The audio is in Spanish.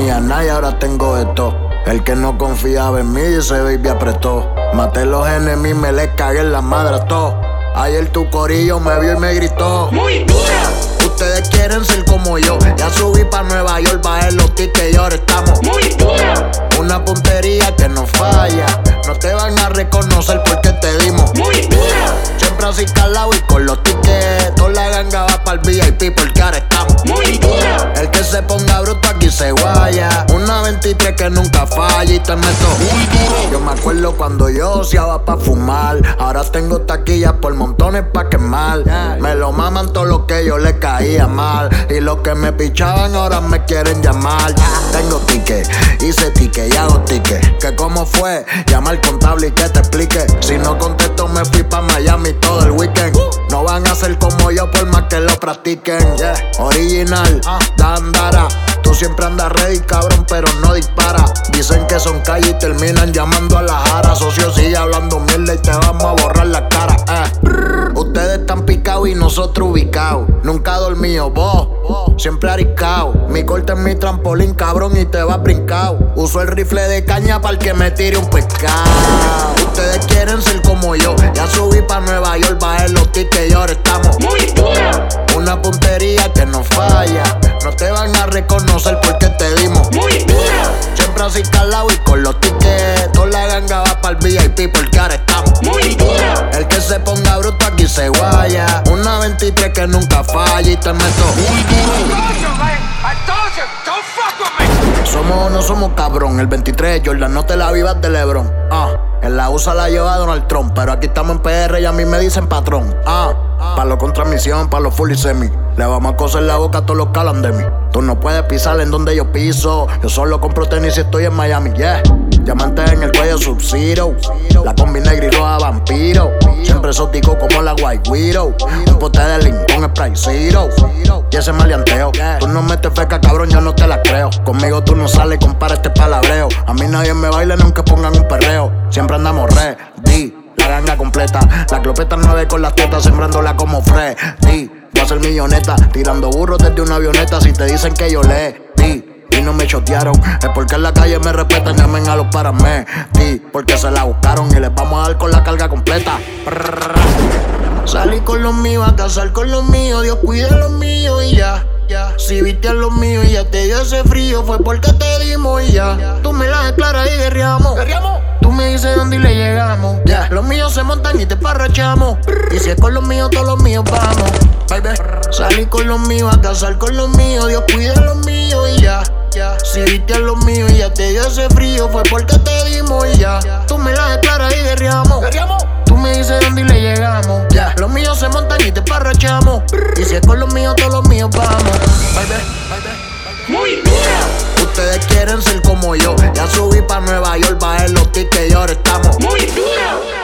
tenía nada y ahora tengo esto. El que no confiaba en mí dice baby apretó. Maté los enemigos, me les cagué en la madre a todos. Ayer tu corillo me vio y me gritó: muy dura. Ustedes quieren ser como yo. Ya subí pa' Nueva York, bajé los tickets y ahora estamos muy dura. Una puntería que no falla. No te van a reconocer porque te dimos muy dura. Siempre así calado y con los tickets. Toda la ganga va pa'l VIP porque ahora estamos muy dura. El que se ponga bruto aquí se guaya. Una 23 que nunca falla y te meto muy duro. Yo me acuerdo cuando yo ociaba pa' fumar. Ahora tengo taquillas por montones pa' quemar. Me lo maman todo lo que yo le caía mal. Y los que me pichaban ahora me quieren llamar. Tengo ticket, hice ticket y hago ticket. Que cómo fue, llama al contable y que te explique. Si no contesto me fui pa' Miami todo el weekend. No van a ser como yo por más que lo practiquen. Original, Dandara. Tú siempre andas ready, cabrón, pero no dispara. Dicen que son calle y terminan llamando a la jara. Socio sigue hablando mierda y te vamos a borrar la cara. Ustedes están picados y nosotros ubicados. Nunca dormido, vos siempre ariscao. Mi corte es mi trampolín, cabrón, y te vas brincao. Uso el rifle de caña para el que me tire un pescado. Ustedes quieren ser como yo. Ya subí pa' Nueva York, bajé los tickets y ahora estamos muy dura. Una puntería que no falla. No te van a reconocer porque te dimos muy dura. Siempre así calado y con los tickets. Toda la ganga va pa'l VIP porque ahora estamos muy dura. El que se ponga bruto aquí se guaya. Una 23 que nunca falla y te meto muy duro. Somos o no somos cabrón. El 23 Jordan, no te la vivas de LeBron. En la USA la lleva Donald Trump. Pero aquí estamos en PR y a mí me dicen patrón. Pa' los con transmisión, pa' los full y semi. Le vamos a coser la boca a todos los que hablan de mí. Tú no puedes pisar en donde yo piso. Yo solo compro tenis si estoy en Miami, Diamantes en el cuello Sub-Zero. La combi negra y roja vampiro. Siempre exótico como la White Widow. Un pote de Lincoln Sprite Zero. Y ese maleanteo. Tú no metes feca, cabrón, yo no te la creo. Conmigo tú no sales, compara este palabreo. A mí nadie me baila ni aunque pongan un perreo. Siempre andamos ready. La ganga completa, la clopeta 9 con las tetas, sembrándola como Freddy. Voy a ser milloneta, tirando burros desde una avioneta. Si te dicen que yo le di y no me chotearon, es porque en la calle me respetan, llamen a los paramédicos. Porque se la buscaron y les vamos a dar con la carga completa. Salí con los míos, a casar con los míos. Dios cuide los míos y ya. Si viste a los míos y ya te dio ese frío, fue porque te dimos y ya. Tú me la declaras y guerreamos. Tú me dices dónde y le llegamos. Los míos se montan y te parrachamos. Y si es con los míos, todos los míos vamos. Baby. Salí con los míos, a casar con los míos. Dios cuide a los míos y ya. Si viste a los míos y ya te dio ese frío, fue porque te dimos y ya. Tú me la declaras y guerreamos. Tú me dices dónde y le llegamos. Los míos se montan y te parrachamos. Y si es con los míos, todos los míos vamos. Muy dura. Ustedes quieren ser como yo. Ya subí pa' Nueva York, bajé los tickets y ahora estamos muy dura.